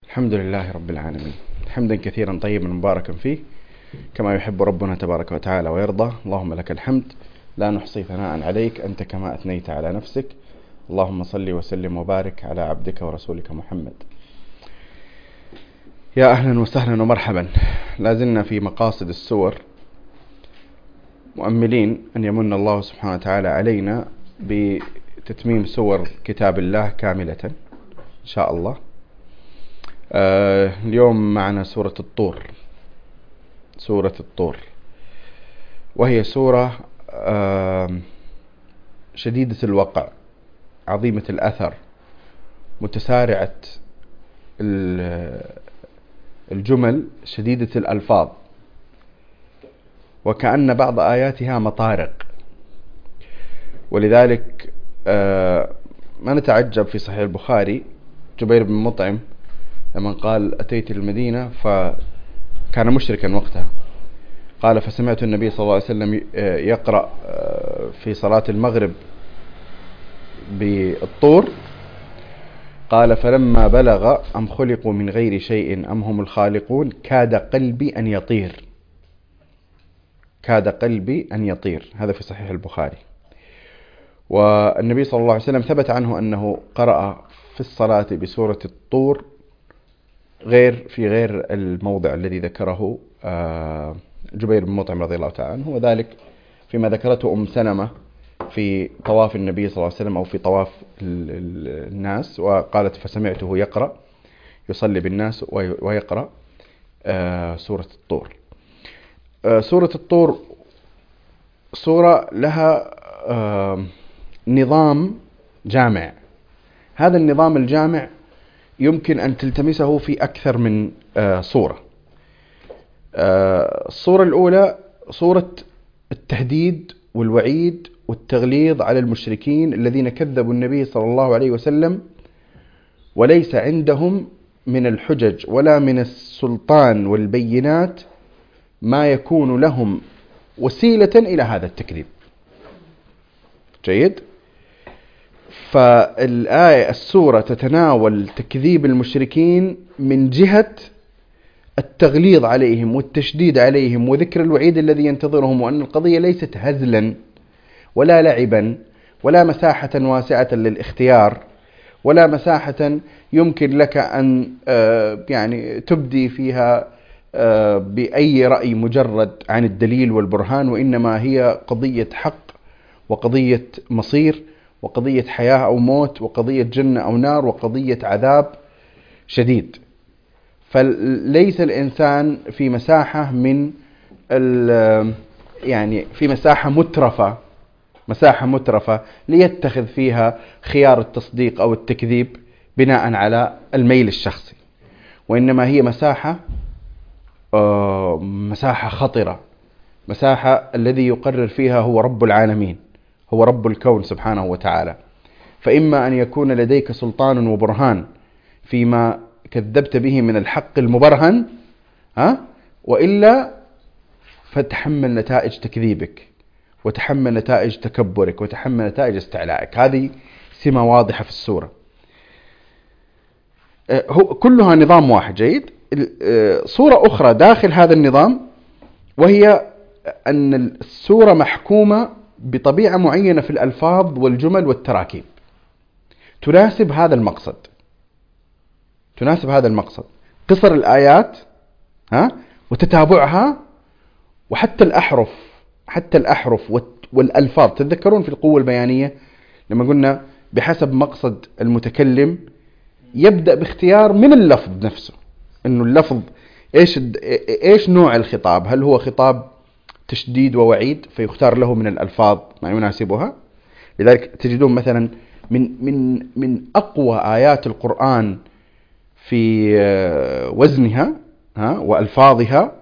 الحمد لله رب العالمين، حمدا كثيرا طيبا مباركا فيه كما يحب ربنا تبارك وتعالى ويرضى. اللهم لك الحمد لا نحصي ثناء عليك أنت كما أثنيت على نفسك. اللهم صل وسلم وبارك على عبدك ورسولك محمد. يا أهلا وسهلا ومرحبا. لازلنا في مقاصد السور، مؤملين أن يمن الله سبحانه وتعالى علينا بتتميم سور كتاب الله كاملة إن شاء الله. اليوم معنا سورة الطور، وهي سورة شديدة الوقع، عظيمة الأثر، متسارعة الجمل، شديدة الألفاظ، وكأن بعض آياتها مطارق. ولذلك ما نتعجب في صحيح البخاري جبير بن مطعم لما قال أتيت المدينة فكان مشركا وقتها، قال فسمعت النبي صلى الله عليه وسلم يقرأ في صلاة المغرب بالطور، قال فلما بلغ أم خلقوا من غير شيء أم هم الخالقون كاد قلبي أن يطير. هذا في صحيح البخاري. والنبي صلى الله عليه وسلم ثبت عنه أنه قرأ في الصلاة بسورة الطور في غير الموضع الذي ذكره جبير بن مطعم رضي الله تعالى عنه، وذلك فيما ذكرته أم سلمة في طواف النبي صلى الله عليه وسلم أو في طواف الناس، وقالت فسمعته يصلي بالناس ويقرأ سورة الطور. سورة الطور سورة لها نظام جامع. هذا النظام الجامع يمكن أن تلتمسه في أكثر من صورة. الصورة الأولى صورة التهديد والوعيد والتغليظ على المشركين الذين كذبوا النبي صلى الله عليه وسلم، وليس عندهم من الحجج ولا من السلطان والبينات ما يكون لهم وسيلة إلى هذا التكذيب. جيد. السورة تتناول تكذيب المشركين من جهة التغليظ عليهم والتشديد عليهم وذكر الوعيد الذي ينتظرهم، وأن القضية ليست هزلا ولا لعبا ولا مساحة واسعة للاختيار ولا مساحة يمكن لك أن تبدي فيها بأي رأي مجرد عن الدليل والبرهان، وإنما هي قضية حق وقضية مصير وقضية حياة أو موت وقضية جنة أو نار وقضية عذاب شديد. فليس الإنسان في مساحة في مساحة مترفة ليتخذ فيها خيار التصديق أو التكذيب بناء على الميل الشخصي، وإنما هي مساحة خطرة، مساحة الذي يقرر فيها هو رب العالمين، هو رب الكون سبحانه وتعالى. فإما أن يكون لديك سلطان وبرهان فيما كذبت به من الحق المبرهن، وإلا فتحمل نتائج تكذيبك وتحمل نتائج تكبرك وتحمل نتائج استعلائك. هذه سمة واضحة في السورة، كلها نظام واحد. جيد. صورة أخرى داخل هذا النظام، وهي أن السورة محكومة بطبيعة معينة في الألفاظ والجمل والتراكيب تناسب هذا المقصد. قصر الآيات وتتابعها، وحتى الأحرف والألفاظ. تتذكرون في القوة البيانية لما قلنا بحسب مقصد المتكلم يبدأ باختيار من اللفظ نفسه، إنه اللفظ إيش نوع الخطاب، هل هو خطاب تشديد ووعيد فيختار له من الألفاظ ما يناسبها. لذلك تجدون مثلا من أقوى آيات القرآن في وزنها وألفاظها،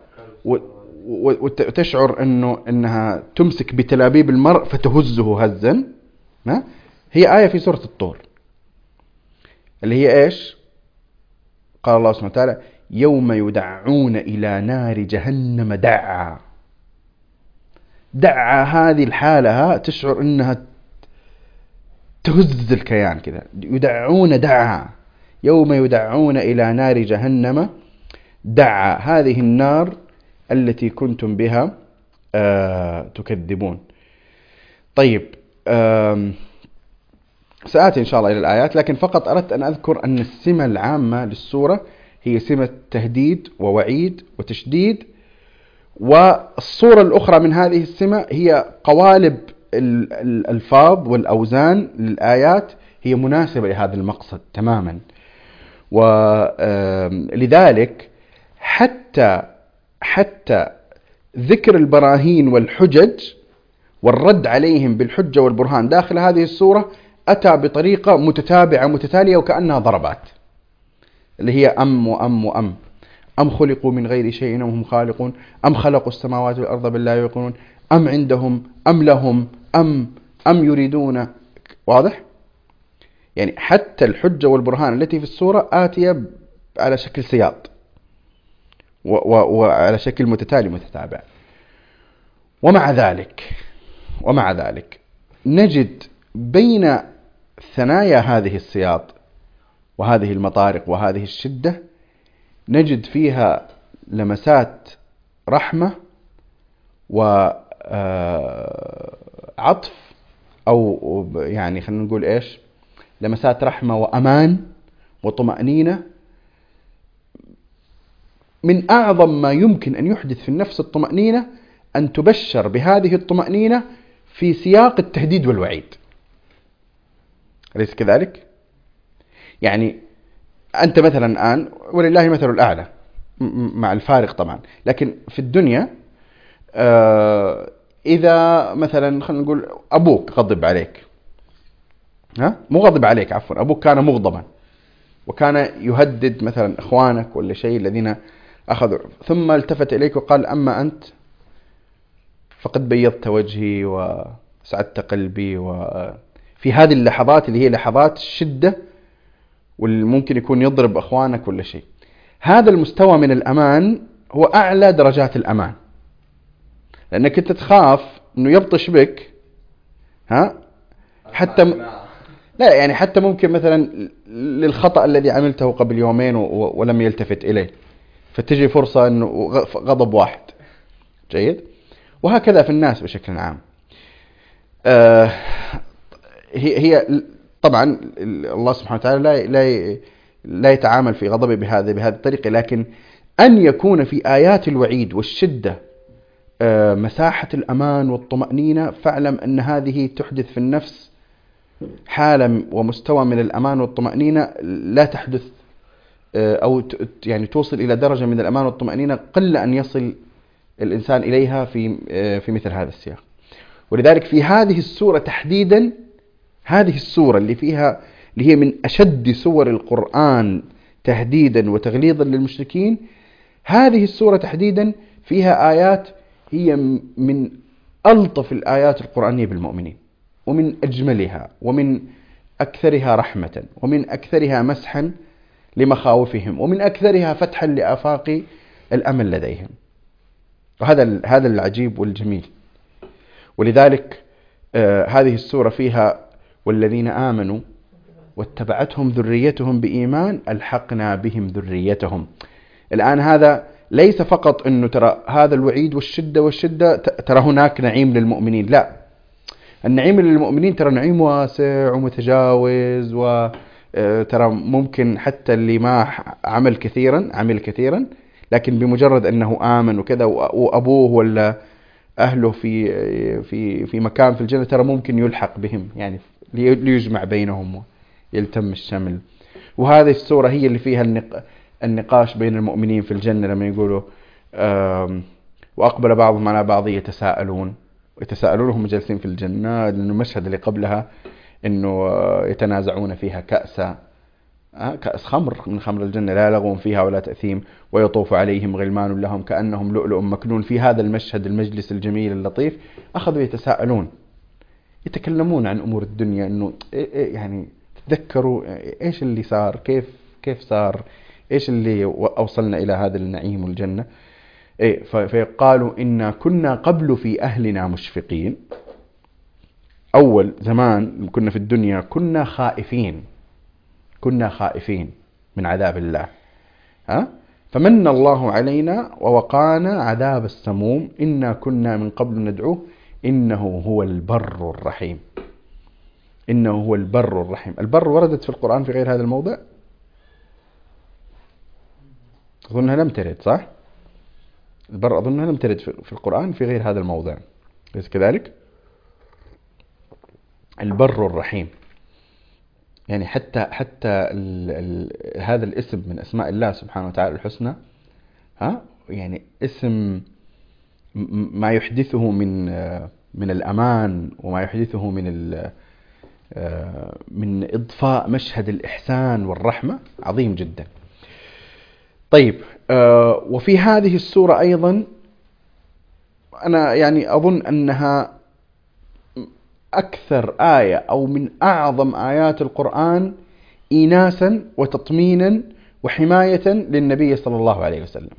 وتشعر أنها تمسك بتلابيب المرء فتهزه هزا، هي آية في سورة الطور اللي هي إيش؟ قال الله سبحانه وتعالى يوم يدعون إلى نار جهنم دعا. هذه الحالة تشعر أنها تهز الكيان كذا. يدعون دعا، يوم يدعون إلى نار جهنم دعا، هذه النار التي كنتم بها تكذبون. طيب، سآتي إن شاء الله إلى الآيات، لكن فقط أردت أن أذكر أن السمة العامة للسورة هي سمة تهديد ووعيد وتشديد، والصورة الأخرى من هذه السمة هي قوالب الألفاظ والأوزان للآيات هي مناسبة لهذا المقصد تماما. ولذلك حتى ذكر البراهين والحجج والرد عليهم بالحجة والبرهان داخل هذه السورة أتى بطريقة متتابعة متتالية وكأنها ضربات، اللي هي أم وأم وأم. أم خلقوا من غير شيء أم هم خالقون، أم خلقوا السماوات والأرض بل لا يوقنون، أم عندهم، أم لهم، أم يريدون. واضح؟ يعني حتى الحجة والبرهان التي في السورة آتية على شكل سياط وعلى شكل متتالي متتابع. ومع ذلك نجد بين ثنايا هذه السياط وهذه المطارق وهذه الشدة نجد فيها لمسات رحمة وعطف، أو يعني خلينا نقول إيش، لمسات رحمة وأمان وطمأنينة. من أعظم ما يمكن أن يحدث في النفس الطمأنينة أن تبشر بهذه الطمأنينة في سياق التهديد والوعيد، أليس كذلك؟ يعني أنت مثلا الآن ولله مثل الأعلى مع الفارق طبعا، لكن في الدنيا إذا مثلا خلينا نقول أبوك غضب عليك، مو غضب عليك عفوا، أبوك كان مغضبا وكان يهدد مثلا إخوانك ولا شيء الذين أخذوا، ثم التفت إليك وقال أما أنت فقد بيضت وجهي وسعدت قلبي. وفي هذه اللحظات اللي هي لحظات الشدة والممكن يكون يضرب أخوانك ولا شيء، هذا المستوى من الأمان هو أعلى درجات الأمان، لأنك أنت تخاف أنه يبطش بك، حتى لا يعني حتى ممكن مثلا للخطأ الذي عملته قبل يومين ولم يلتفت إليه، فتجي فرصة أنه غضب واحد. جيد. وهكذا في الناس بشكل عام. هي طبعا الله سبحانه وتعالى لا يتعامل في غضبه بهذه الطريقة، لكن أن يكون في آيات الوعيد والشدة مساحة الأمان والطمأنينة، فاعلم أن هذه تحدث في النفس حالة ومستوى من الأمان والطمأنينة لا تحدث أو يعني توصل إلى درجة من الأمان والطمأنينة قل أن يصل الإنسان إليها في مثل هذا السياق. ولذلك في هذه السورة تحديدا، هذه السورة اللي هي من أشد سور القرآن تهديدا وتغليظا للمشركين، هذه السورة تحديدا فيها آيات هي من ألطف الآيات القرآنية بالمؤمنين، ومن أجملها، ومن أكثرها رحمة، ومن أكثرها مسحا لمخاوفهم، ومن أكثرها فتحا لآفاق الأمل لديهم. وهذا العجيب والجميل. ولذلك هذه السورة فيها والذين آمنوا واتبعتهم ذريتهم بإيمان ألحقنا بهم ذريتهم. الآن هذا ليس فقط أنه ترى هذا الوعيد والشدة ترى هناك نعيم للمؤمنين، لا، النعيم للمؤمنين ترى نعيم واسع ومتجاوز، وترى ممكن حتى اللي ما عمل كثيرا لكن بمجرد أنه آمن وكذا وأبوه ولا أهله في مكان في الجنة ترى ممكن يلحق بهم، يعني ليجمع بينهم ويلتم الشمل. وهذه السورة هي اللي فيها النقاش بين المؤمنين في الجنة لما يقولوا وأقبل بعضهم على بعض يتساءلون هم جالسين في الجنة، لأنه المشهد اللي قبلها أنه يتنازعون فيها كأس خمر من خمر الجنة لا لغو فيها ولا تأثيم ويطوف عليهم غلمان لهم كأنهم لؤلؤ مكنون. في هذا المشهد المجلس الجميل اللطيف أخذوا يتساءلون، يتكلمون عن أمور الدنيا، أنه يعني تذكروا إيش اللي صار، كيف صار، إيش اللي أوصلنا إلى هذا النعيم والجنة. فيقالوا إنا كنا قبل في أهلنا مشفقين. أول زمان كنا في الدنيا كنا خائفين، من عذاب الله. فمن الله علينا ووقانا عذاب السموم إنا كنا من قبل ندعوه إنه هو البر الرحيم. إنه هو البر الرحيم. البر وردت في القرآن في غير هذا الموضع؟ أظنها لم ترد، صح؟ البر أظنها لم ترد في القرآن في غير هذا الموضع، ليس كذلك؟ البر الرحيم، يعني حتى هذا الاسم من أسماء الله سبحانه وتعالى الحسنى، يعني اسم ما يحدثه من الأمان، وما يحدثه من إضفاء مشهد الإحسان والرحمة عظيم جدا. طيب، وفي هذه السورة أيضا أنا يعني أظن أنها أكثر آية أو من أعظم آيات القرآن إيناسا وتطمينا وحماية للنبي صلى الله عليه وسلم.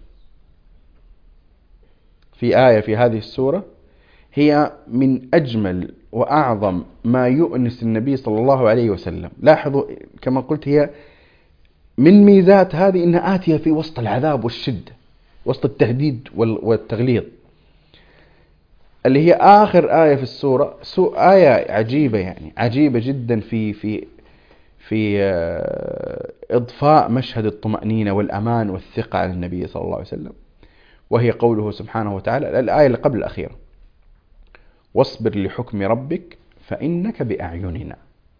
في آية في هذه السورة هي من أجمل وأعظم ما يؤنس النبي صلى الله عليه وسلم. لاحظوا كما قلت، هي من ميزات هذه إنها آتية في وسط العذاب والشدة، وسط التهديد والتغليظ، اللي هي آخر آية في السورة. آية عجيبة، يعني عجيبة جدا في إضفاء مشهد الطمأنينة والأمان والثقة على النبي صلى الله عليه وسلم، وهي قوله سبحانه وتعالى، الآية اللي قبل الأخيرة: واصبر لحكم ربك فإنك بأعيننا.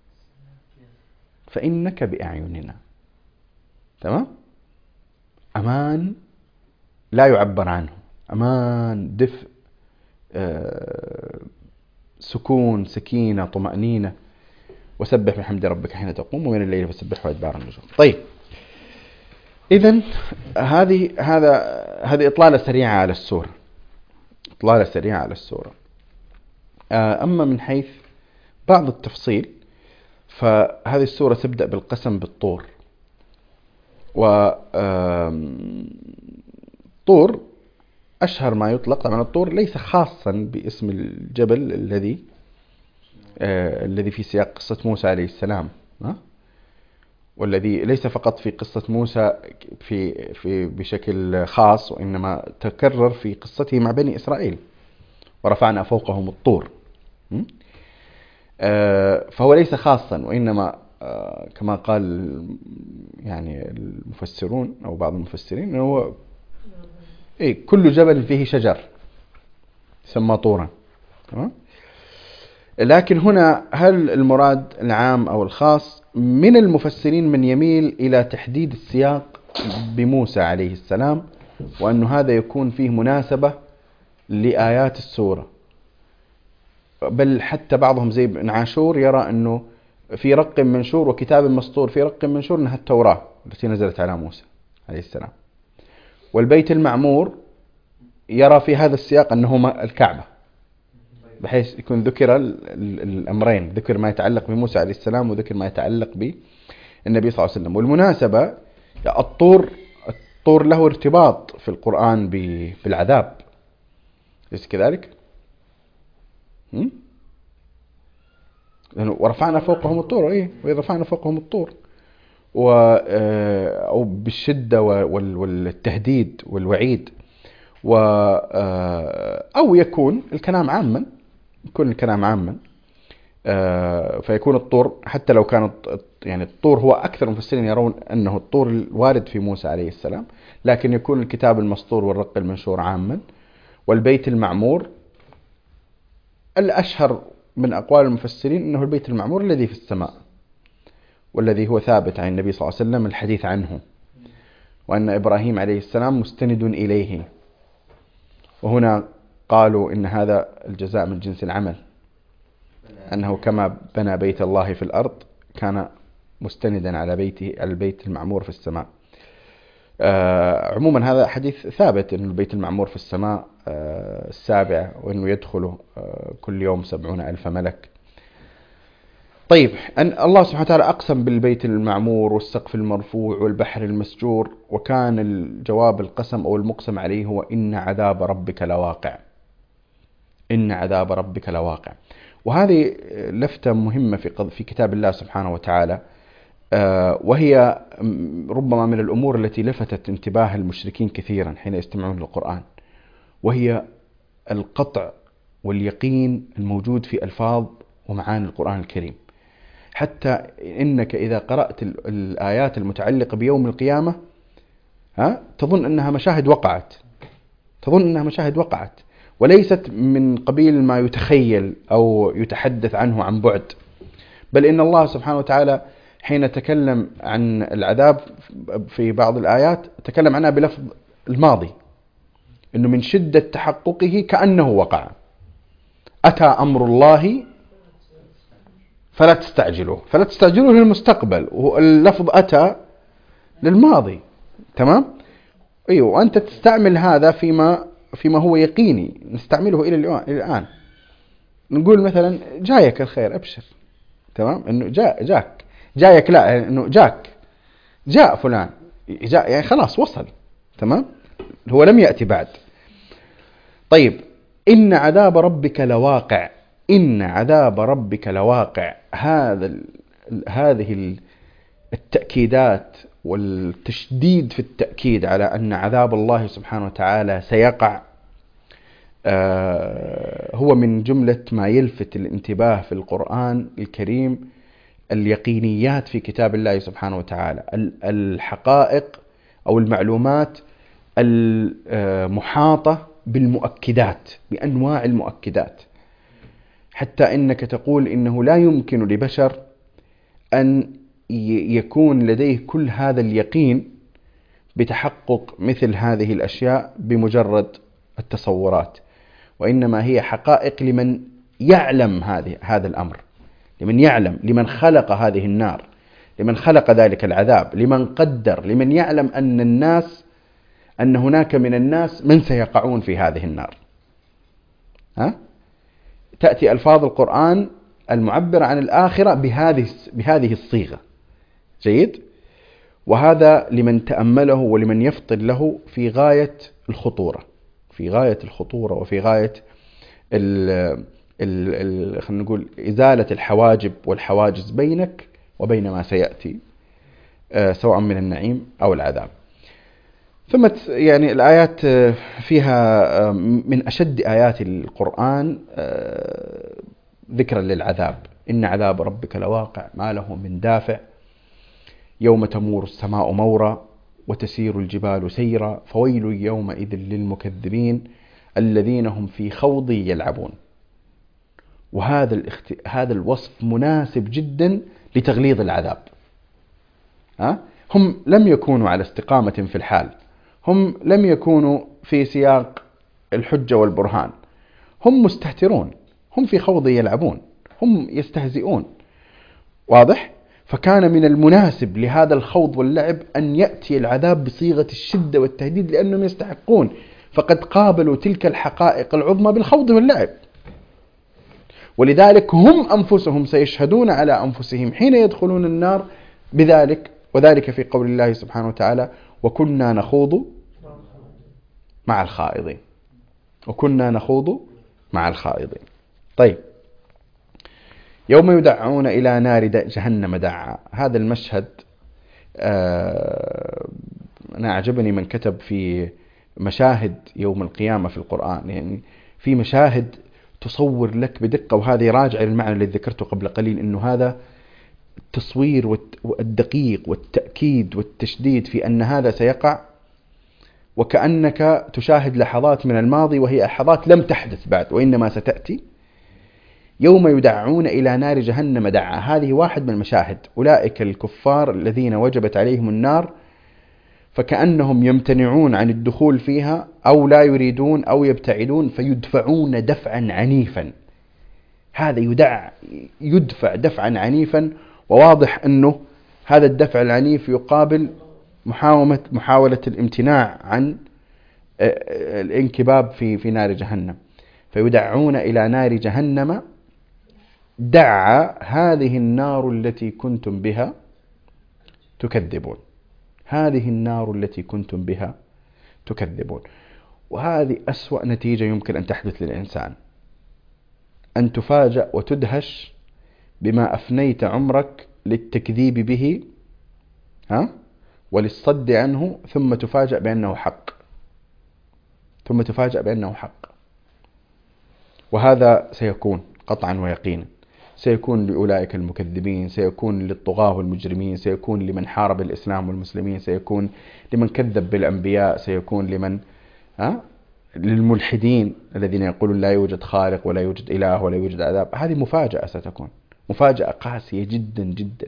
فإنك بأعيننا، تمام؟ أمان لا يعبر عنه، أمان، دفء، سكون، سكينة، طمأنينة. وسبح بحمد ربك حين تقوم ومن الليل فسبحه وأدبار النجوم. طيب، إذن هذه إطلالة سريعة على السورة، إطلالة سريعة على السورة. أما من حيث بعض التفصيل، فهذه السورة تبدأ بالقسم بالطور. طور أشهر ما يطلق. طبعا الطور ليس خاصا باسم الجبل الذي في سياق قصة موسى عليه السلام، والذي ليس فقط في قصة موسى في بشكل خاص، وإنما تكرر في قصته مع بني إسرائيل: ورفعنا فوقهم الطور. فهو ليس خاصا، وإنما كما قال يعني المفسرون أو بعض المفسرين، هو كل جبل فيه شجر يسمى طورا. لكن هنا هل المراد العام أو الخاص؟ من المفسرين من يميل إلى تحديد السياق بموسى عليه السلام، وأن هذا يكون فيه مناسبة لآيات السورة. بل حتى بعضهم زي ابن عاشور يرى أنه في رق منشور وكتاب مسطور في رق منشور أنها التوراة التي نزلت على موسى عليه السلام. والبيت المعمور يرى في هذا السياق أنه الكعبة، بحيث يكون ذكر الأمرين، ذكر ما يتعلق بموسى عليه السلام وذكر ما يتعلق بالنبي صلى الله عليه وسلم. والمناسبة الطور له ارتباط في القرآن بالعذاب، ليس كذلك؟ لأنه ورفعنا فوقهم الطور، وإذا رفعنا فوقهم الطور، أو بالشدة والتهديد والوعيد، أو يكون الكلام عاما، فيكون الطور، حتى لو كان يعني الطور هو أكثر المفسرين يرون أنه الطور الوارد في موسى عليه السلام، لكن يكون الكتاب المسطور والرق المنشور عاما. والبيت المعمور الأشهر من أقوال المفسرين أنه البيت المعمور الذي في السماء، والذي هو ثابت عن النبي صلى الله عليه وسلم الحديث عنه، وأن إبراهيم عليه السلام مستند إليه. وهنا قالوا إن هذا الجزاء من جنس العمل، أنه كما بنى بيت الله في الأرض كان مستندا على البيت المعمور في السماء. عموما هذا حديث ثابت، أن البيت المعمور في السماء السابعة، وأنه يدخله كل يوم 70,000 ملك. طيب، أن الله سبحانه وتعالى أقسم بالبيت المعمور والسقف المرفوع والبحر المسجور، وكان الجواب القسم أو المقسم عليه هو إن عذاب ربك لواقع. إن عذاب ربك لواقع. وهذه لفتة مهمة في كتاب الله سبحانه وتعالى، وهي ربما من الأمور التي لفتت انتباه المشركين كثيرا حين يستمعون للقرآن، وهي القطع واليقين الموجود في ألفاظ ومعاني القرآن الكريم، حتى إنك إذا قرأت الآيات المتعلقة بيوم القيامة تظن أنها مشاهد وقعت، وليست من قبيل ما يتخيل أو يتحدث عنه عن بعد، بل إن الله سبحانه وتعالى حين تكلم عن العذاب في بعض الآيات تكلم عنها بلفظ الماضي، إنه من شدة تحققه كأنه وقع. أتى أمر الله فلا تستعجلوه للمستقبل، واللفظ أتى للماضي. تمام؟ أيوة، وأنت تستعمل هذا فيما هو يقيني، نستعمله إلى الآن. نقول مثلا جايك الخير، أبشر. تمام؟ إنه جايك، لا، إنه جاء فلان، يعني خلاص وصل. تمام؟ هو لم يأتي بعد. طيب، إن عذاب ربك لواقع. هذه التأكيدات والتشديد في التأكيد على أن عذاب الله سبحانه وتعالى سيقع هو من جملة ما يلفت الانتباه في القرآن الكريم، اليقينيات في كتاب الله سبحانه وتعالى، الحقائق أو المعلومات المحاطة بالمؤكدات، بأنواع المؤكدات، حتى إنك تقول إنه لا يمكن لبشر أن يكون لديه كل هذا اليقين بتحقق مثل هذه الأشياء بمجرد التصورات، وإنما هي حقائق لمن يعلم هذا الأمر، لمن خلق هذه النار، لمن خلق ذلك العذاب، لمن قدر، لمن يعلم أن هناك من الناس من سيقعون في هذه النار. تأتي ألفاظ القرآن المعبرة عن الآخرة بهذه الصيغة. جيد؟ وهذا لمن تأمله ولمن يفطن له في غاية الخطورة، وفي غاية خلينا نقول إزالة الحواجب والحواجز بينك وبين ما سيأتي، سواء من النعيم أو العذاب. ثم يعني الآيات فيها من أشد آيات القرآن ذكرا للعذاب. إن عذاب ربك لواقع ما له من دافع، يوم تمور السماء مورا وتسير الجبال سيرا فويل يومئذ للمكذبين الذين هم في خوض يلعبون. هذا الوصف مناسب جدا لتغليظ العذاب. هم لم يكونوا على استقامة في الحال، هم لم يكونوا في سياق الحجة والبرهان، هم مستهترون، هم في خوض يلعبون، هم يستهزئون. واضح؟ فكان من المناسب لهذا الخوض واللعب أن يأتي العذاب بصيغة الشدة والتهديد، لأنهم يستحقون، فقد قابلوا تلك الحقائق العظمى بالخوض واللعب. ولذلك هم أنفسهم سيشهدون على أنفسهم حين يدخلون النار بذلك، وذلك في قول الله سبحانه وتعالى: وكنا نخوض مع الخائضين. طيب، يوم يدعون إلى نار جهنم دعا. هذا المشهد أنا أعجبني من كتب في مشاهد يوم القيامة في القرآن، يعني في مشاهد تصور لك بدقة، وهذه راجع للمعنى الذي ذكرته قبل قليل، أنه هذا التصوير والدقيق والتأكيد والتشديد في أن هذا سيقع، وكأنك تشاهد لحظات من الماضي وهي لحظات لم تحدث بعد وإنما ستأتي. يوم يدعون إلى نار جهنم دعا، هذه واحد من المشاهد. أولئك الكفار الذين وجبت عليهم النار، فكأنهم يمتنعون عن الدخول فيها أو لا يريدون أو يبتعدون، فيدفعون دفعا عنيفا. هذا يدفع دفعا عنيفا، وواضح أنه هذا الدفع العنيف يقابل محاولة الامتناع عن الانكباب في نار جهنم. فيدعون إلى نار جهنم دعا، هذه النار التي كنتم بها تكذبون. وهذه أسوأ نتيجة يمكن أن تحدث للإنسان، أن تفاجأ وتدهش بما أفنيت عمرك للتكذيب به ها؟ وللصد عنه ثم تفاجأ بأنه حق، ثم تفاجأ بأنه حق. وهذا سيكون قطعا ويقينا، سيكون لأولئك المكذبين، سيكون للطغاة والمجرمين، سيكون لمن حارب الإسلام والمسلمين، سيكون لمن كذب بالأنبياء، سيكون لمن للملحدين الذين يقولون لا يوجد خالق ولا يوجد إله ولا يوجد عذاب. هذه مفاجأة، ستكون مفاجأة قاسية جدا جدا.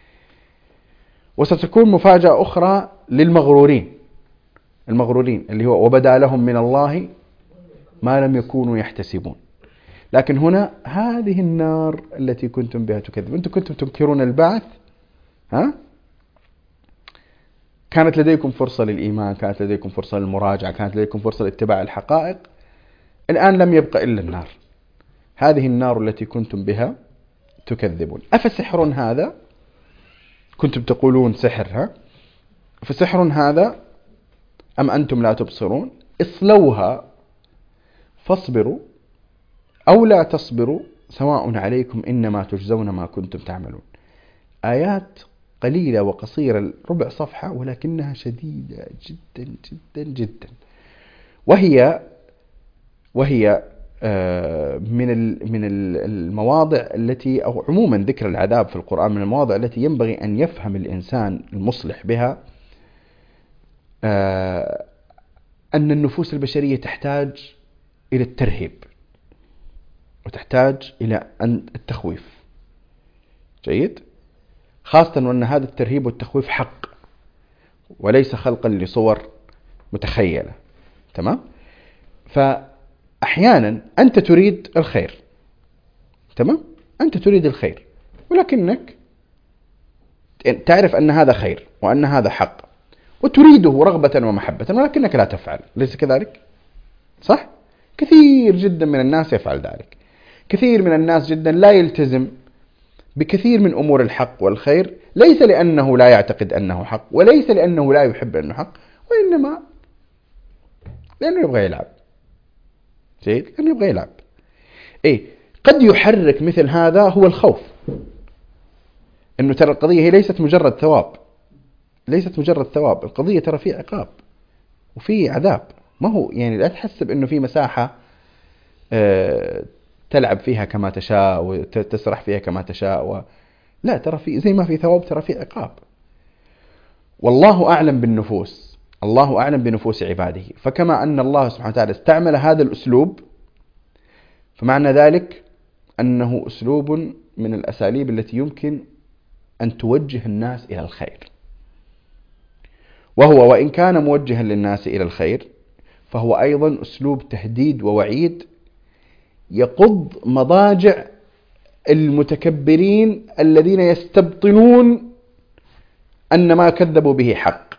وستكون مفاجأة أخرى للمغرورين، المغرورين اللي هو وبدا لهم من الله ما لم يكونوا يحتسبون. لكن هنا هذه النار التي كنتم بها تكذبون. أنتم كنتم تنكرون البعث، ها؟ كانت لديكم فرصة للإيمان، كانت لديكم فرصة للمراجعة، كانت لديكم فرصة لاتباع الحقائق. الآن لم يبقى إلا النار، هذه النار التي كنتم بها تكذبون. أفسحر هذا؟ كنتم تقولون سحر، ها؟ فسحر هذا أم أنتم لا تبصرون؟ اصلوها فاصبروا أو لا تصبروا سواء عليكم إنما تجزون ما كنتم تعملون. آيات قليلة وقصيرة، ربع صفحة، ولكنها شديدة جدا جدا جدا. وهي من المواضع التي، أو عموما ذكر العذاب في القرآن من المواضع التي ينبغي أن يفهم الإنسان المصلح بها أن النفوس البشرية تحتاج إلى الترهيب وتحتاج إلى التخويف. جيد؟ خاصة وأن هذا الترهيب والتخويف حق وليس خلقا لصور متخيلة. تمام؟ فأحيانا أنت تريد الخير، تمام؟ أنت تريد الخير، ولكنك تعرف أن هذا خير وأن هذا حق وتريده رغبة ومحبة، ولكنك لا تفعل. ليس كذلك؟ صح؟ كثير جدا من الناس يفعل ذلك. كثير من الناس جدا لا يلتزم بكثير من أمور الحق والخير، ليس لأنه لا يعتقد أنه حق، وليس لأنه لا يحب أنه حق، وإنما لأنه يبغى يلعب. جيد؟ لأنه يبغى يلعب. قد يحرك مثل هذا هو الخوف، أنه ترى القضية هي ليست مجرد ثواب، ليست مجرد ثواب، القضية ترى في عقاب وفي عذاب. ما هو يعني لا تحسب أنه في مساحة تلعب فيها كما تشاء وتسرح فيها كما تشاء لا، ترى في زي ما في ثواب ترى في عقاب. والله أعلم بالنفوس، الله أعلم بنفوس عباده. فكما أن الله سبحانه وتعالى استعمل هذا الأسلوب، فمعنى ذلك أنه أسلوب من الأساليب التي يمكن أن توجه الناس إلى الخير. وهو وإن كان موجها للناس إلى الخير فهو أيضا أسلوب تهديد ووعيد يقض مضاجع المتكبرين الذين يستبطنون أن ما كذبوا به حق.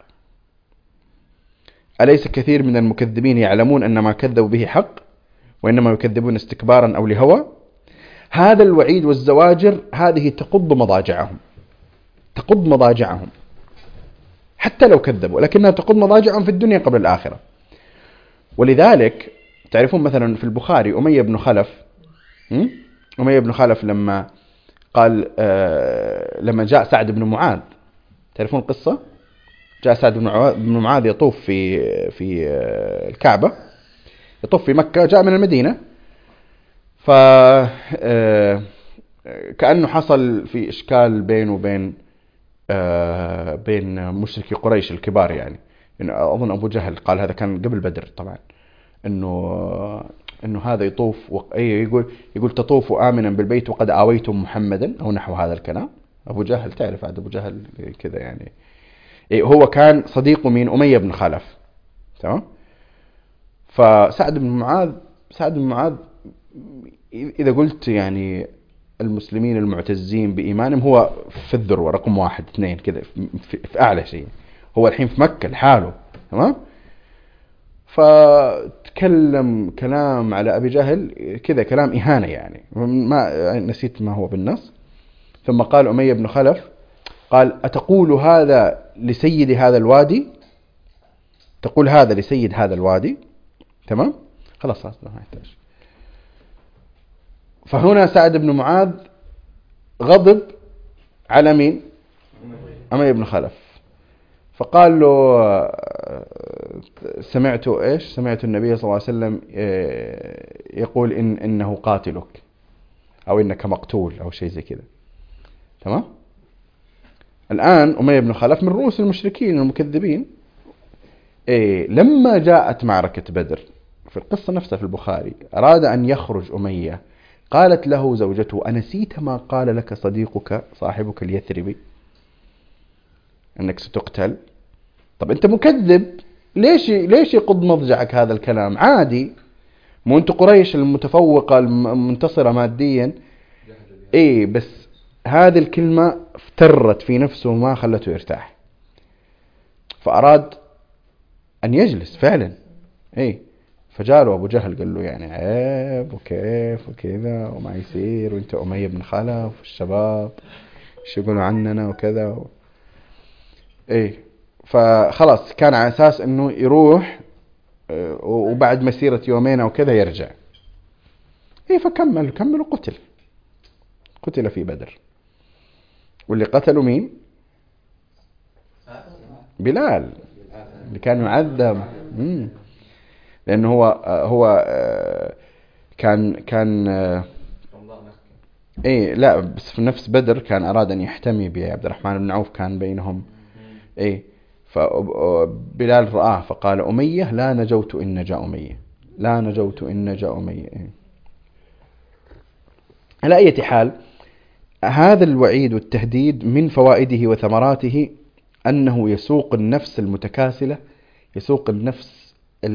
أليس كثير من المكذبين يعلمون أن ما كذبوا به حق وإنما يكذبون استكبارا أو لهوى؟ هذا الوعيد والزواجر هذه تقض مضاجعهم، تقض مضاجعهم حتى لو كذبوا، لكنها تقض مضاجعهم في الدنيا قبل الآخرة. ولذلك تعرفون مثلا في البخاري أمية بن خلف، أمية بن خلف لما قال لما جاء سعد بن معاذ، تعرفون القصة؟ جاء سعد بن معاذ يطوف في الكعبة، يطوف في مكة، جاء من المدينة، كأنه حصل في إشكال بينه وبين بين مشركي قريش الكبار، يعني أظن أبو جهل قال، هذا كان قبل بدر طبعا، إنه هذا يطوف يقول تطوف آمنا بالبيت وقد آويتم محمدا، أو نحو هذا الكلام. أبو جهل تعرف هذا أبو جهل كذا يعني، هو كان صديق من أمية بن خلف، تمام؟ فسعد بن معاذ إذا قلت يعني المسلمين المعتزين بإيمانهم هو في الذروة، رقم 1 2 كذا، في أعلى شيء. هو الحين في مكة لحاله، تمام؟ فتكلم كلام على أبي جهل كذا، كلام إهانة يعني، ما نسيت ما هو بالنص. ثم قال أمية بن خلف، قال أتقول هذا لسيد هذا الوادي؟ تقول هذا لسيد هذا الوادي؟ تمام؟ خلاص ما يحتاج. فهنا سعد بن معاذ غضب على مين؟ أمية بن خلف. فقال له سمعت النبي صلى الله عليه وسلم يقول إنه قاتلك أو إنك مقتول أو شيء زي كذا. تمام. الآن أمية بن خلف من رؤوس المشركين المكذبين. لما جاءت معركة بدر في القصة نفسها في البخاري أراد أن يخرج أمية، قالت له زوجته: أنسيت ما قال لك صديقك صاحبك اليثربي أنك ستقتل؟ طب أنت مكذب، ليش يقض مضجعك هذا الكلام؟ عادي، مو أنت قريش المتفوقة المنتصرة ماديا. بس هذه الكلمة افترت في نفسه وما خلته يرتاح، فأراد أن يجلس فعلا. فجاله أبو جهل قال له يعني عيب وكيف وكذا وما يصير، وانت أمية بن خلف والشباب ايش يقولوا عننا وكذا فخلاص كان على أساس أنه يروح وبعد مسيرة يومين أو كذا يرجع. فكمل قتل في بدر. واللي قتلوا مين؟ بلال اللي كان معذب. لأنه هو كان لا بس في نفس بدر كان أراد أن يحتمي بعبد الرحمن بن عوف، كان بينهم فبلال رآه فقال: أمية لا نجوت إن نجا أمية، لا نجوت إن نجا أمية. على أي حال، هذا الوعيد والتهديد من فوائده وثمراته أنه يسوق النفس المتكاسلة، يسوق النفس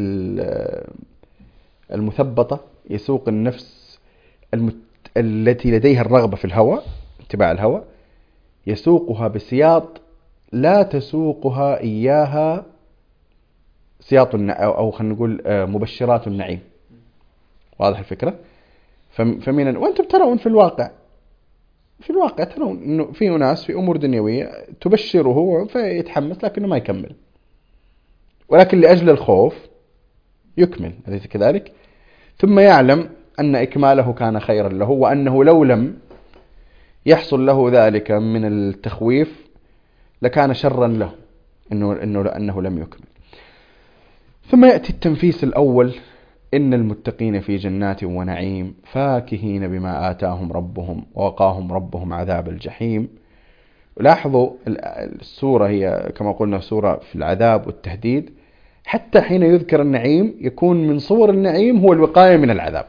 المثبطة، يسوق النفس التي لديها الرغبة في الهوى، اتباع الهوى، يسوقها بسياط لا تسوقها إياها سياط أو خلينا نقول مبشرات النعيم. واضح الفكرة؟ وأنتم ترون في الواقع ترون إنه في ناس في أمور دنيوية تبشره فيتحمس لكنه ما يكمل، ولكن لأجل الخوف يكمل، أليس كذلك؟ ثم يعلم أن إكماله كان خيرا له، وأنه لو لم يحصل له ذلك من التخويف لكان شرا له أنه لم يكمل. ثم يأتي التنفيس الأول: إن المتقين في جنات ونعيم فاكهين بما آتاهم ربهم ووقاهم ربهم عذاب الجحيم. لاحظوا السورة هي كما قلنا سورة في العذاب والتهديد، حتى حين يذكر النعيم يكون من صور النعيم هو الوقاية من العذاب.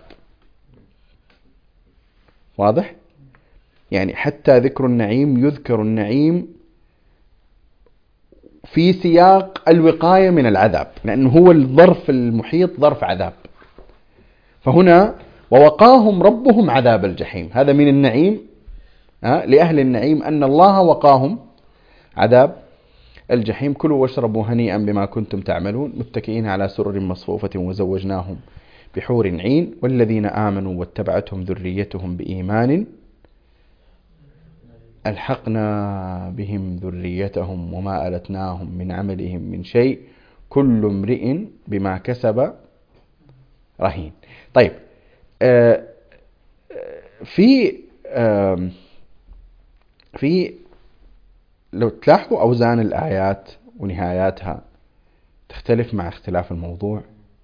واضح؟ يعني حتى ذكر النعيم يذكر النعيم في سياق الوقاية من العذاب، لأنه هو الظرف المحيط ظرف عذاب. فهنا ووقاهم ربهم عذاب الجحيم، هذا من النعيم لأهل النعيم أن الله وقاهم عذاب الجحيم. كلوا واشربوا هنيئا بما كنتم تعملون متكئين على سرر مصفوفة وزوجناهم بحور عين والذين آمنوا واتبعتهم ذريتهم بإيمان ألحقنا بهم ذريتهم وما ألتناهم من عملهم من شيء كل امرئ بما كسب رهين. طيب، في لو تلاحظوا أوزان الآيات ونهاياتها تختلف مع اختلاف الموضوع.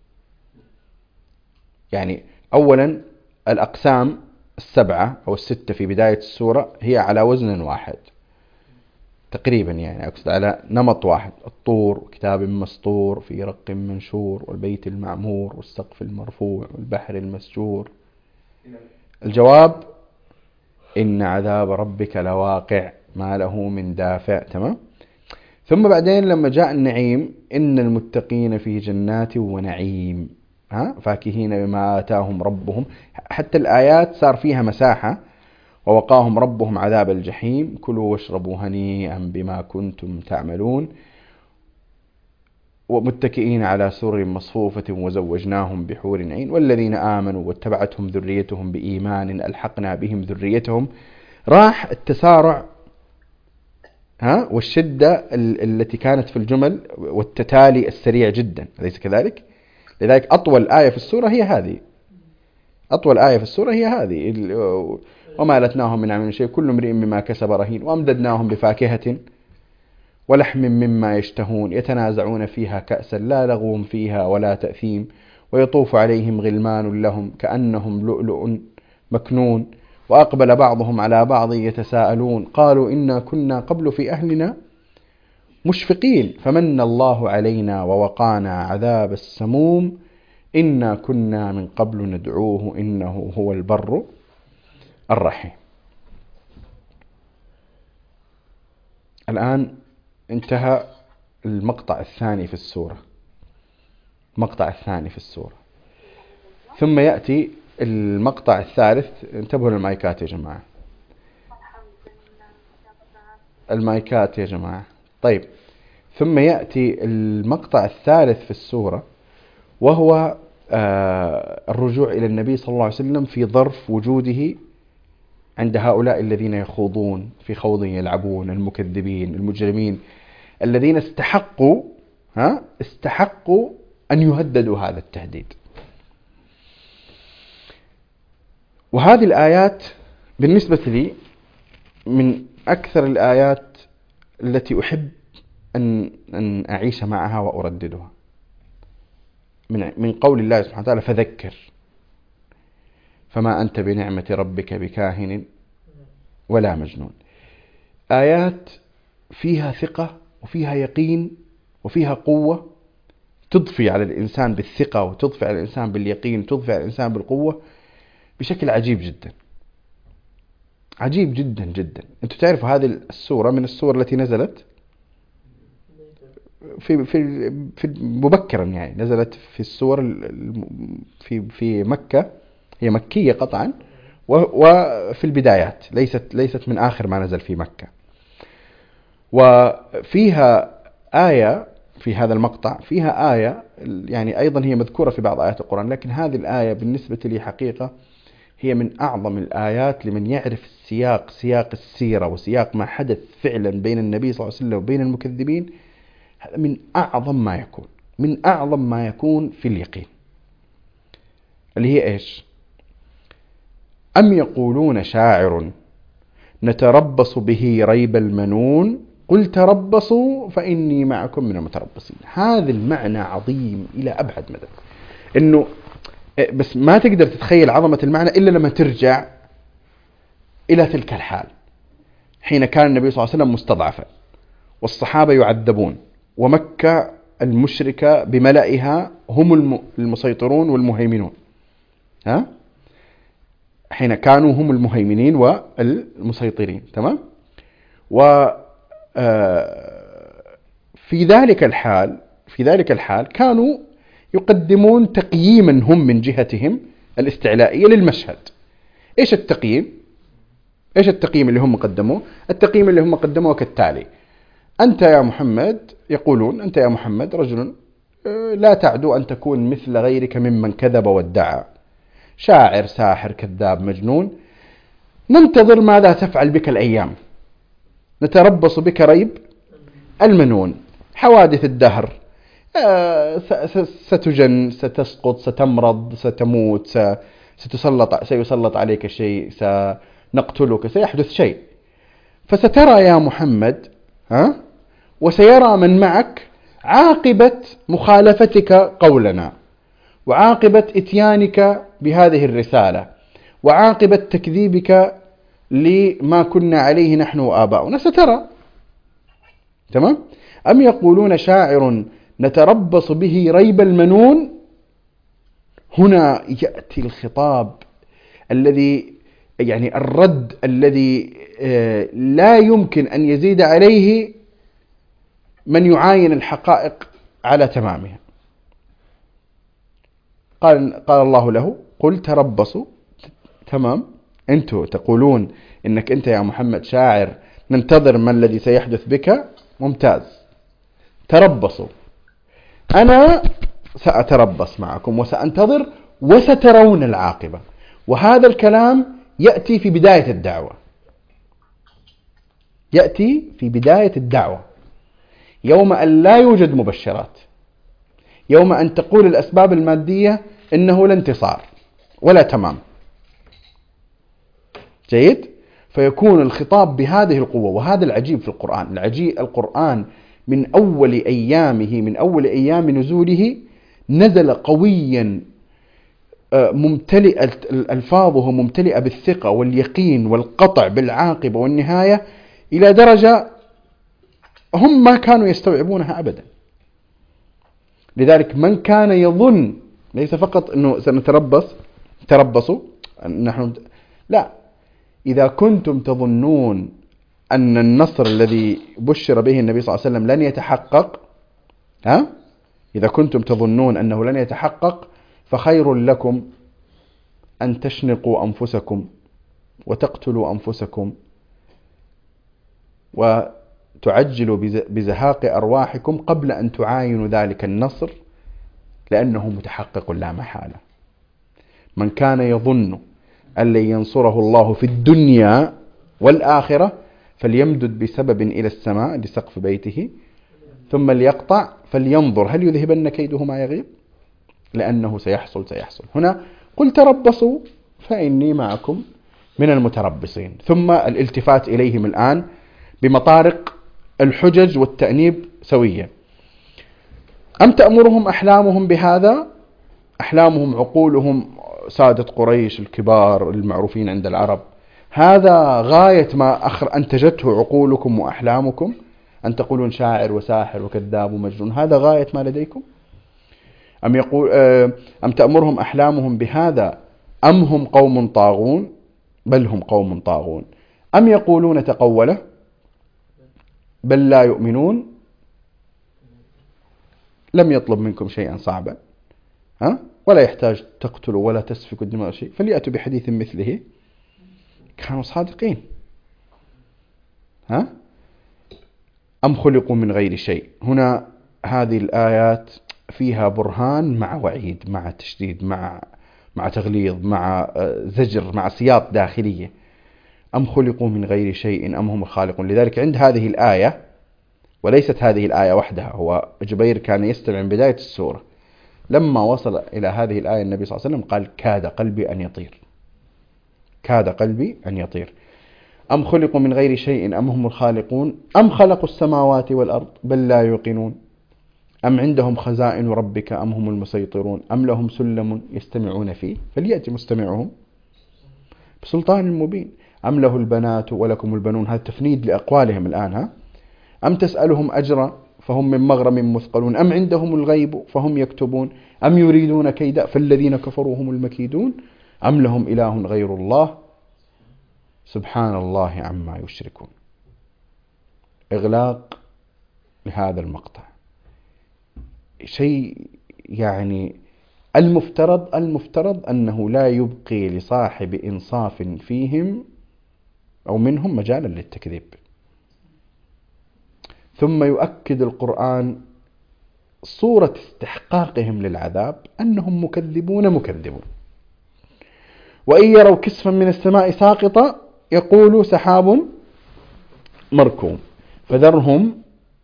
يعني أولا الأقسام 7 أو 6 في بداية السورة هي على وزن واحد تقريبا، يعني أقصد على نمط واحد: الطور وكتاب مسطور في رق منشور والبيت المعمور والسقف المرفوع والبحر المسجور. الجواب: إن عذاب ربك لواقع ما له من دافع. تمام. ثم بعدين لما جاء النعيم: إن المتقين في جنات ونعيم فاكهين بما آتاهم ربهم. حتى الآيات صار فيها مساحة: ووقاهم ربهم عذاب الجحيم كلوا واشربوا هنيئا بما كنتم تعملون ومتكئين على سرر مصفوفة وزوجناهم بحور عين والذين آمنوا واتبعتهم ذريتهم بإيمان ألحقنا بهم ذريتهم. راح التسارع والشدة التي كانت في الجمل والتتالي السريع جدا، أليس كذلك؟ لذلك أطول آية في السورة هي هذه، وما ألتناهم من عمل شيء كل امرئ بما كسب رهين وأمددناهم بفاكهة ولحم مما يشتهون يتنازعون فيها كأسا لا لغو فيها ولا تأثيم ويطوف عليهم غلمان لهم كأنهم لؤلؤ مكنون وأقبل بعضهم على بعض يتساءلون قالوا إنا كنا قبل في أهلنا مشفقين فمن الله علينا ووقانا عذاب السموم إنا كنا من قبل ندعوه إنه هو البر الرحيم. الآن انتهى المقطع الثاني في السورة، ثم يأتي المقطع الثالث. انتبهوا للمايكات يا جماعة، المايكات يا جماعة. طيب، ثم يأتي المقطع الثالث في السورة، وهو الرجوع إلى النبي صلى الله عليه وسلم في ظرف وجوده عند هؤلاء الذين يخوضون في خوض يلعبون، المكذبين المجرمين الذين استحقوا أن يهددوا هذا التهديد. وهذه الآيات بالنسبة لي من أكثر الآيات التي أحب أن أعيش معها وأرددها، من قول الله سبحانه وتعالى فذكر فما أنت بنعمة ربك بكاهن ولا مجنون. آيات فيها ثقة وفيها يقين وفيها قوة، تضفي على الإنسان بالثقة وتضفي على الإنسان باليقين وتضفي على الإنسان بالقوة بشكل عجيب جدا، عجيب جدا جدا. أنتم تعرفوا هذه السورة من السور التي نزلت في مبكرا، يعني نزلت في السور في مكة، هي مكية قطعا، وفي البدايات ليست من آخر ما نزل في مكة. وفيها آية في هذا المقطع، فيها آية يعني أيضا هي مذكورة في بعض آيات القرآن، لكن هذه الآية بالنسبة لي حقيقة هي من أعظم الآيات لمن يعرف سياق السيرة وسياق ما حدث فعلا بين النبي صلى الله عليه وسلم وبين المكذبين. هذا من أعظم ما يكون في اليقين، اللي هي إيش؟ أم يقولون شاعر نتربص به ريب المنون قل تربصوا فإني معكم من المتربصين. هذا المعنى عظيم إلى أبعد مدى، إنه بس ما تقدر تتخيل عظمة المعنى إلا لما ترجع إلى تلك الحال، حين كان النبي صلى الله عليه وسلم مستضعفا والصحابة يعذبون ومكة المشركة بملئها هم المسيطرون والمهيمنون، حين كانوا هم المهيمنين والمسيطرين، تمام؟ في ذلك الحال كانوا يقدمون تقييما هم من جهتهم الاستعلائية للمشهد. إيش التقييم اللي هم قدموه؟ التقييم اللي هم قدموه كالتالي: أنت يا محمد، يقولون أنت يا محمد رجل لا تعدو أن تكون مثل غيرك ممن كذب وادعى، شاعر ساحر كذاب مجنون، ننتظر ماذا تفعل بك الأيام، نتربص بك ريب المنون، حوادث الدهر، ستجن، ستسقط، ستمرض، ستموت، سيسلط عليك شيء، سنقتلك، سيحدث شيء، فسترى يا محمد وسيرى من معك عاقبة مخالفتك قولنا، وعاقبة إتيانك بهذه الرسالة، وعاقبة تكذيبك لما كنا عليه نحن وآباؤنا، سترى. تمام؟ أم يقولون شاعر نتربص به ريب المنون. هنا يأتي الخطاب الذي يعني الرد الذي لا يمكن أن يزيد عليه من يعاين الحقائق على تمامها. قال الله له: قل تربصوا. تمام، أنتوا تقولون إنك أنت يا محمد شاعر، ننتظر ما الذي سيحدث بك. ممتاز، تربصوا، أنا سأتربص معكم وسأنتظر وسترون العاقبة. وهذا الكلام يأتي في بداية الدعوة، يوم أن لا يوجد مبشرات، يوم أن تقول الأسباب المادية إنه لا انتصار ولا تمام. جيد؟ فيكون الخطاب بهذه القوة. وهذا العجيب في القرآن. القرآن من أول أيامه، من أول أيام نزوله، نزل قويا ممتلئ ألفاظه ممتلئة بالثقة واليقين والقطع بالعاقبة والنهاية، إلى درجة هم ما كانوا يستوعبونها أبدا. لذلك من كان يظن ليس فقط أنه تربصوا نحن، لا، إذا كنتم تظنون أن النصر الذي بشر به النبي صلى الله عليه وسلم لن يتحقق، إذا كنتم تظنون أنه لن يتحقق، فخير لكم أن تشنقوا أنفسكم وتقتلوا أنفسكم وتعجلوا بزهاق أرواحكم قبل أن تعاينوا ذلك النصر، لأنه متحقق لا محالة. من كان يظن أن لن ينصره الله في الدنيا والآخرة فليمدد بسبب إلى السماء لسقف بيته ثم ليقطع فلينظر هل يذهبن كيده ما يغيب، لأنه سيحصل. هنا قل تربصوا فإني معكم من المتربصين. ثم الالتفات إليهم الآن بمطارق الحجج والتأنيب سويا. أم تأمرهم أحلامهم بهذا؟ أحلامهم عقولهم، سادة قريش الكبار المعروفين عند العرب، هذا غاية ما أنتجته عقولكم وأحلامكم، أن تقولون شاعر وساحر وكذاب ومجنون، هذا غاية ما لديكم؟ أم تأمرهم أحلامهم بهذا أم هم قوم طاغون؟ بل هم قوم طاغون. أم يقولون تقوله بل لا يؤمنون. لم يطلب منكم شيئا صعبا، ولا يحتاج تقتلوا ولا تسفكوا الدماء شيء، فليأتوا بحديث مثله كانوا صادقين. أم خلقوا من غير شيء. هنا هذه الآيات فيها برهان مع وعيد، مع تشديد، مع تغليظ، مع زجر، مع سياط داخلية. أم خلقوا من غير شيء أم هم الخالقون. لذلك عند هذه الآية، وليست هذه الآية وحدها، هو جبير كان يستمع من بداية السورة، لما وصل إلى هذه الآية النبي صلى الله عليه وسلم قال كاد قلبي أن يطير، كاد قلبي أن يطير. أم خلقوا من غير شيء أم هم الخالقون. أم خلقوا السماوات والأرض بل لا يوقنون. أم عندهم خزائن ربك أم هم المسيطرون. أم لهم سلم يستمعون فيه فليأتي مستمعهم بسلطان مبين. أم له البنات ولكم البنون. هذا تفنيد لأقوالهم الآن. أم تسألهم أجرا فهم من مغرم مثقلون. أم عندهم الغيب فهم يكتبون. أم يريدون كيدا فالذين كفروا هم المكيدون. أم لهم إله غير الله سبحان الله عما يشركون. إغلاق لهذا المقطع. شيء يعني المفترض أنه لا يبقي لصاحب إنصاف فيهم أو منهم مجالا للتكذيب. ثم يؤكد القرآن صورة استحقاقهم للعذاب أنهم مكذبون. وإن يروا كسفا من السماء ساقطا يقولوا سحاب مركوم فذرهم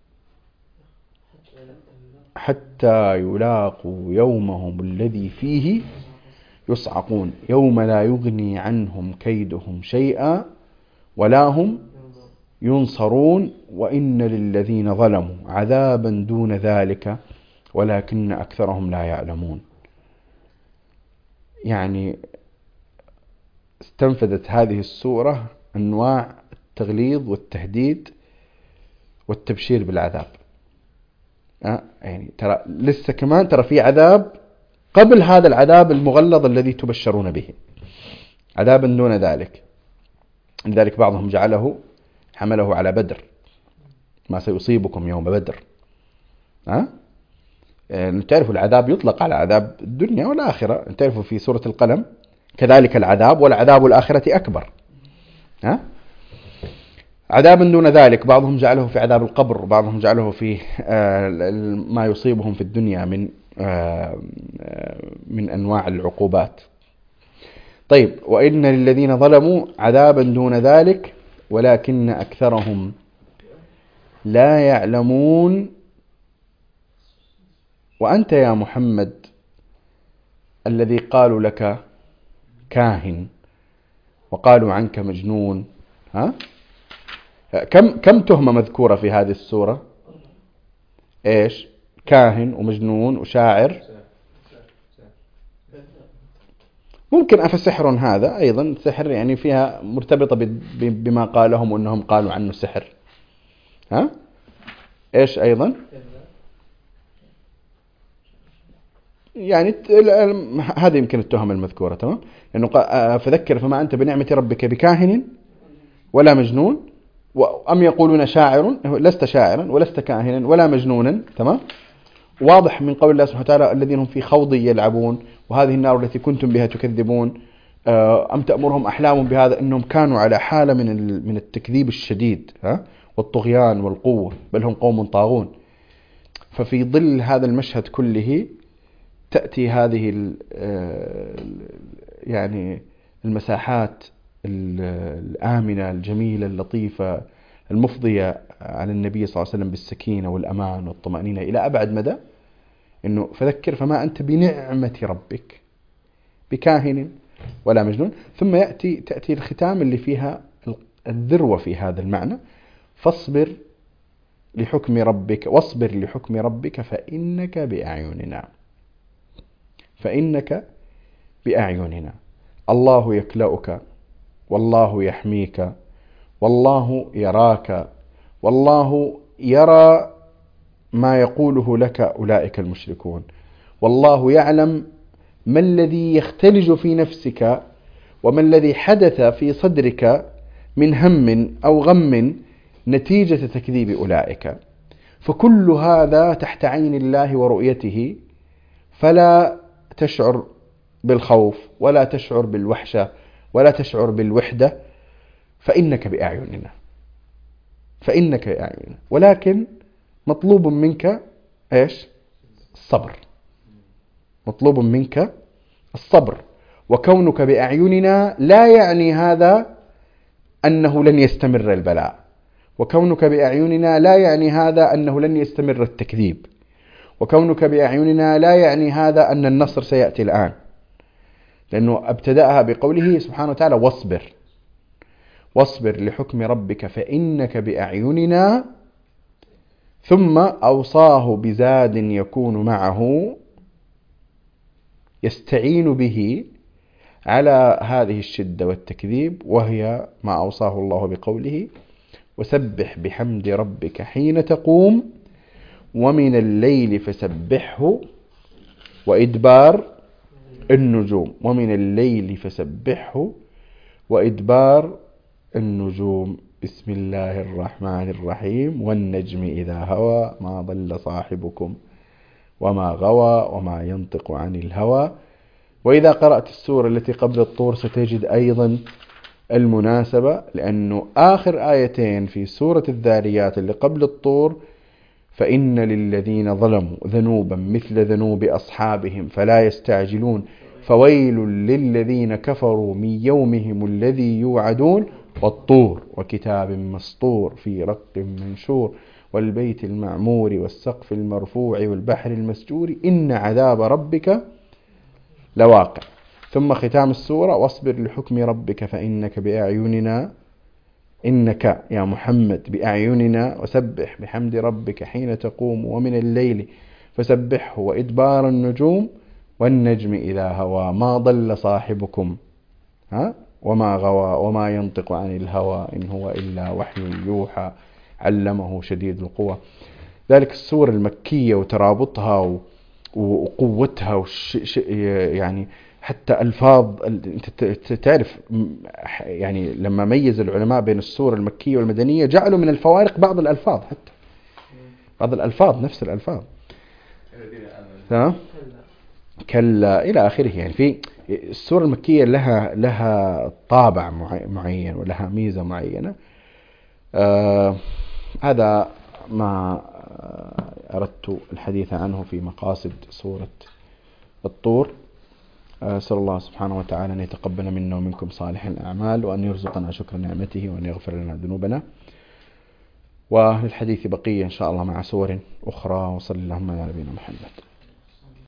حتى يلاقوا يومهم الذي فيه يصعقون يوم لا يغني عنهم كيدهم شيئا ولا هم ينصرون وإن للذين ظلموا عذابا دون ذلك ولكن أكثرهم لا يعلمون. يعني استنفذت هذه السورة أنواع التغليظ والتهديد والتبشير بالعذاب. يعني ترى لسه كمان ترى في عذاب قبل هذا العذاب المغلظ الذي تبشرون به، عذابا دون ذلك. لذلك بعضهم حمله على بدر، ما سيصيبكم يوم بدر. تعرفوا العذاب يطلق على عذاب الدنيا والآخرة، تعرفوا في سورة القلم كذلك العذاب والعذاب الآخرة أكبر. عذابا دون ذلك بعضهم جعله في عذاب القبر، بعضهم جعله في ما يصيبهم في الدنيا من أنواع العقوبات. طيب، وإن للذين ظلموا عذابا دون ذلك ولكن أكثرهم لا يعلمون. وأنت يا محمد الذي قالوا لك كاهن وقالوا عنك مجنون ها؟ كم تهمة مذكورة في هذه السورة؟ إيش؟ كاهن ومجنون وشاعر. ممكن أفسحر هذا أيضا سحر، يعني فيها مرتبطة بما قالهم أنهم قالوا عنه سحر. ها؟ إيش أيضا؟ يعني هذه يمكن التهم المذكورة. تمام؟ لأنه فذكر فما أنت بنعمة ربك بكاهن ولا مجنون، أم يقولون شاعر، لست شاعرا ولست كاهنا ولا مجنونا. تمام؟ واضح من قول الله سبحانه وتعالى الذين هم في خوض يلعبون وهذه النار التي كنتم بها تكذبون. أم تأمرهم أحلام بهذا، أنهم كانوا على حالة من التكذيب الشديد والطغيان والقوة، بل هم قوم طاغون. ففي ظل هذا المشهد كله تأتي هذه يعني المساحات الآمنة الجميلة اللطيفة المفضية على النبي صلى الله عليه وسلم بالسكينة والأمان والطمأنينة إلى أبعد مدى. إنه فذكر فما أنت بنعمة ربك بكاهن ولا مجنون. ثم تأتي الختام اللي فيها الذروة في هذا المعنى: فاصبر لحكم ربك واصبر لحكم ربك فإنك بأعيننا. فإنك بأعيننا، الله يكلأك والله يحميك والله يراك والله يرى ما يقوله لك أولئك المشركون، والله يعلم ما الذي يختلج في نفسك وما الذي حدث في صدرك من هم أو غم نتيجة تكذيب أولئك. فكل هذا تحت عين الله ورؤيته، فلا تشعر بالخوف ولا تشعر بالوحشة ولا تشعر بالوحدة. فإنك بأعيننا، فإنك بأعيننا، ولكن مطلوب منك إيش؟ الصبر. مطلوب منك الصبر. وكونك بأعيننا لا يعني هذا أنه لن يستمر البلاء، وكونك بأعيننا لا يعني هذا أنه لن يستمر التكذيب، وكونك بأعيننا لا يعني هذا أن النصر سيأتي الآن، لأنه ابتدأها بقوله سبحانه وتعالى: واصبر لحكم ربك فإنك بأعيننا، ثم أوصاه بزاد يكون معه يستعين به على هذه الشدة والتكذيب، وهي ما أوصاه الله بقوله: وسبح بحمد ربك حين تقوم ومن الليل فسبحه وإدبار النجوم. ومن الليل فسبحه وإدبار النجوم. بسم الله الرحمن الرحيم. والنجم إذا هوى ما ضل صاحبكم وما غوى وما ينطق عن الهوى. وإذا قرأت السورة التي قبل الطور ستجد أيضا المناسبة، لأنه آخر آيتين في سورة الذاريات اللي قبل الطور: فإن للذين ظلموا ذنوبا مثل ذنوب أصحابهم فلا يستعجلون فويل للذين كفروا من يومهم الذي يوعدون والطور وكتاب مسطور في رق منشور والبيت المعمور والسقف المرفوع والبحر المسجور إن عذاب ربك لواقع. ثم ختام السورة: واصبر لحكم ربك فإنك بأعيننا، إنك يا محمد بأعيننا، وسبح بحمد ربك حين تقوم ومن الليل فسبحه وإدبار النجوم والنجم إذا هوى ما ضل صاحبكم وما غوى وما ينطق عن الهوى إن هو إلا وحي يوحى علمه شديد القوى. ذلك السورة المكية وترابطها وقوتها يعني حتى ألفاظ، أنت تعرف يعني لما ميز العلماء بين السورة المكية والمدنية جعلوا من الفوارق بعض الألفاظ، حتى بعض الألفاظ نفس الألفاظ كلا إلى آخره. يعني في السورة المكية لها طابع معين ولها ميزة معينة. هذا ما أردت الحديث عنه في مقاصد سورة الطور. أسأل الله سبحانه وتعالى أن يتقبل منا ومنكم صالح الأعمال، وأن يرزقنا شكر نعمته، وأن يغفر لنا ذنوبنا. وللحديث بقية إن شاء الله مع سور أخرى. وصلى اللهم على نبينا محمد.